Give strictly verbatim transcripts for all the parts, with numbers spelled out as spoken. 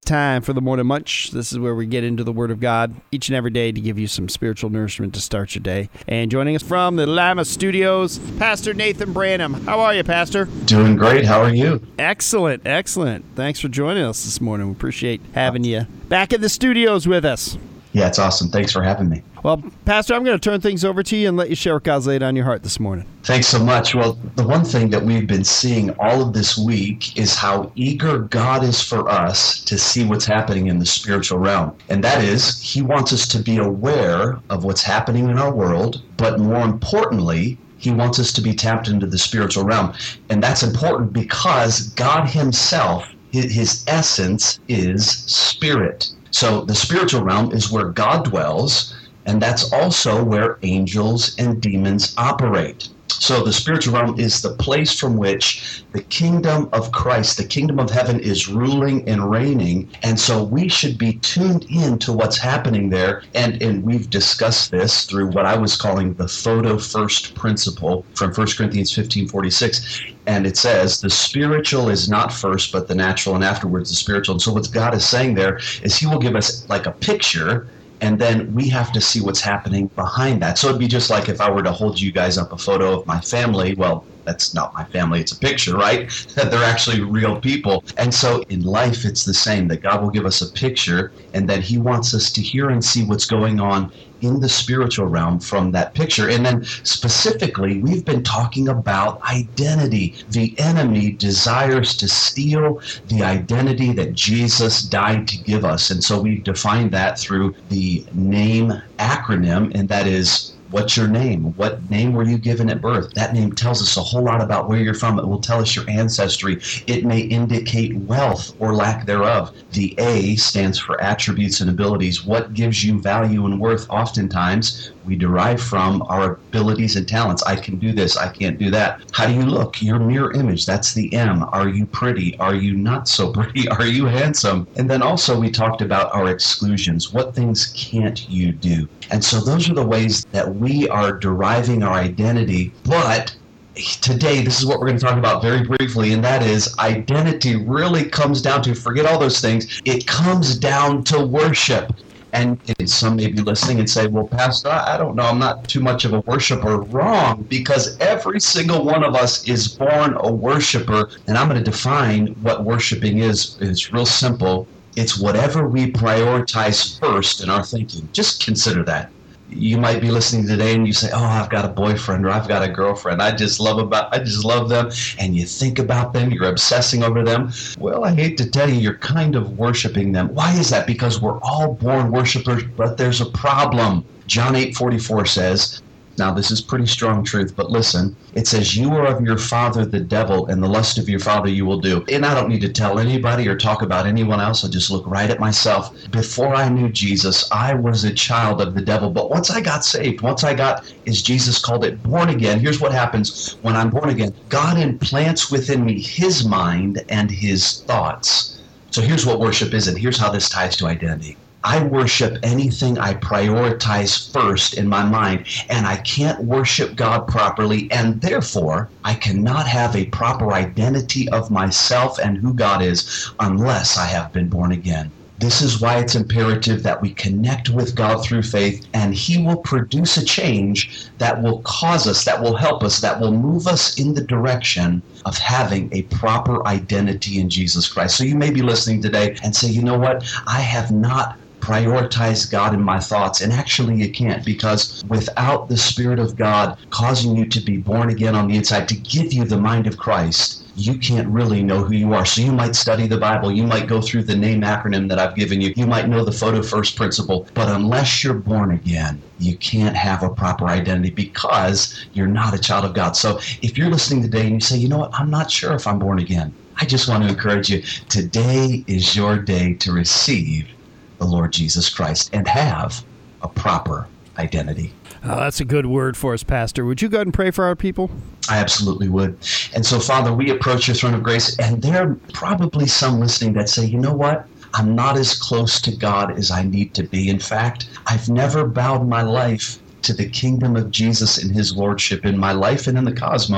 time for the Morning Munch. This is where we get into the Word of God each and every day to give you some spiritual nourishment to start your day. And joining us from the Lima Studios, Pastor Nathan Branham. How are you, Pastor? Doing great. How are you? Excellent, excellent. Thanks for joining us this morning. We appreciate having you back in the studios with us. Yeah, it's awesome. Thanks for having me. Well, Pastor, I'm going to turn things over to you and let you share what God's laid on your heart this morning. Thanks so much. Well, the one thing that we've been seeing all of this week is how eager God is for us to see what's happening in the spiritual realm. And that is, he wants us to be aware of what's happening in our world, but more importantly, he wants us to be tapped into the spiritual realm. And that's important because God himself, his essence is spirit. So the spiritual realm is where God dwells, and that's also where angels and demons operate. So the spiritual realm is the place from which the kingdom of Christ, the kingdom of heaven, is ruling and reigning. And so we should be tuned in to what's happening there. And, and we've discussed this through what I was calling the photo first principle from First Corinthians fifteen forty-six. And it says, the spiritual is not first, but the natural, and afterwards the spiritual. And so what God is saying there is he will give us like a picture, and then we have to see what's happening behind that. So it'd be just like if I were to hold you guys up a photo of my family. Well, that's not my family, it's a picture, right? That they're actually real people. And so in life, it's the same, that God will give us a picture, and then he wants us to hear and see what's going on in the spiritual realm from that picture. And then specifically, we've been talking about identity. The enemy desires to steal the identity that Jesus died to give us. And so we've defined that through the NAME acronym, and that is, what's your name? What name were you given at birth? That name tells us a whole lot about where you're from. It will tell us your ancestry. It may indicate wealth or lack thereof. The A stands for attributes and abilities. What gives you value and worth? Oftentimes, we derive from our abilities and talents. I can do this. I can't do that. How do you look? Your mirror image. That's the M. Are you pretty? Are you not so pretty? Are you handsome? And then also we talked about our exclusions. What things can't you do? And so those are the ways that we are deriving our identity. But today, this is what we're going to talk about very briefly, and that is identity really comes down to, forget all those things, it comes down to worship. And some may be listening and say, well, Pastor, I don't know, I'm not too much of a worshiper. Wrong, because every single one of us is born a worshiper. And I'm going to define what worshiping is. It's real simple. It's whatever we prioritize first in our thinking. Just consider that. You might be listening today and you say, oh, I've got a boyfriend or I've got a girlfriend. I just love about, I just love them. And you think about them, you're obsessing over them. Well, I hate to tell you, you're kind of worshiping them. Why is that? Because we're all born worshipers, but there's a problem. John eight forty-four says, now this is pretty strong truth, but listen, it says, you are of your father the devil, and the lust of your father you will do. And I don't need to tell anybody or talk about anyone else. I just look right at myself. Before I knew Jesus, I was a child of the devil. But once I got saved, once I got, as Jesus called it, born again, here's what happens when I'm born again. God implants within me his mind and his thoughts. So here's what worship is, and here's how this ties to identity. I worship anything I prioritize first in my mind, and I can't worship God properly, and therefore I cannot have a proper identity of myself and who God is unless I have been born again. This is why it's imperative that we connect with God through faith, and he will produce a change that will cause us, that will help us, that will move us in the direction of having a proper identity in Jesus Christ. So you may be listening today and say, you know what? I have not prioritize God in my thoughts. And actually you can't, because without the Spirit of God causing you to be born again on the inside, to give you the mind of Christ, you can't really know who you are. So you might study the Bible, you might go through the NAME acronym that I've given you, you might know the photo first principle, but unless you're born again, you can't have a proper identity because you're not a child of God. So if you're listening today and you say, you know what, I'm not sure if I'm born again, I just want to encourage you, today is your day to receive the Lord Jesus Christ and have a proper identity. Oh, that's a good word for us, Pastor. Would you go ahead and pray for our people? I absolutely would. And so, Father, we approach your throne of grace, and there are probably some listening that say, you know what? I'm not as close to God as I need to be. In fact, I've never bowed my life to the kingdom of Jesus and his lordship in my life and in the cosmos.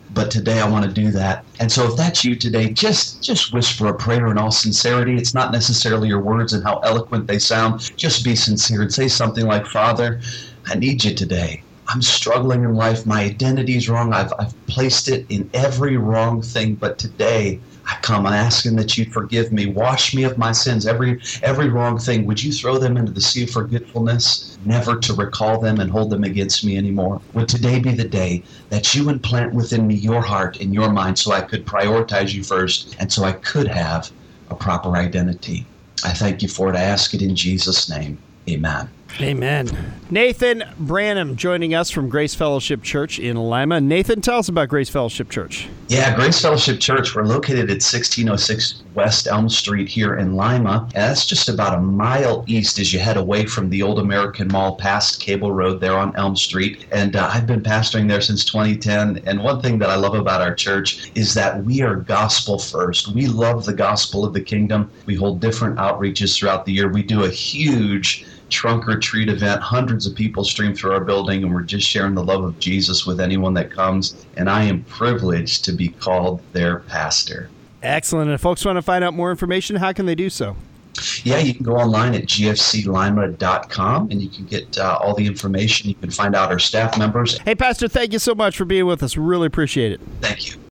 but today I want to do that. And so if that's you today, just just whisper a prayer in all sincerity. It's not necessarily your words and how eloquent they sound. Just be sincere and say something like, Father, I need you today. I'm struggling in life. My identity is wrong. I've, I've placed it in every wrong thing. But today I come asking that you forgive me. Wash me of my sins, every every wrong thing. Would you throw them into the sea of forgetfulness, never to recall them and hold them against me anymore? Would today be the day that you implant within me your heart and your mind so I could prioritize you first and so I could have a proper identity? I thank you for it. I ask it in Jesus' name. Amen. Amen. Nathan Branham joining us from Grace Fellowship Church in Lima. Nathan, tell us about Grace Fellowship Church. Yeah, Grace Fellowship Church, we're located at sixteen oh six West Elm Street here in Lima. And that's just about a mile east as you head away from the Old American Mall past Cable Road there on Elm Street. And uh, I've been pastoring there since twenty ten. And one thing that I love about our church is that we are gospel first. We love the gospel of the kingdom. We hold different outreaches throughout the year. We do a huge trunk or treat event. Hundreds of people stream through our building, and we're just sharing the love of Jesus with anyone that comes. And I am privileged to be called their pastor. Excellent. And if folks want to find out more information, how can they do so? Yeah, you can go online at g f c lima dot com, and you can get uh, all the information. You can find out our staff members. Hey, Pastor, thank you so much for being with us. Really appreciate it. Thank you.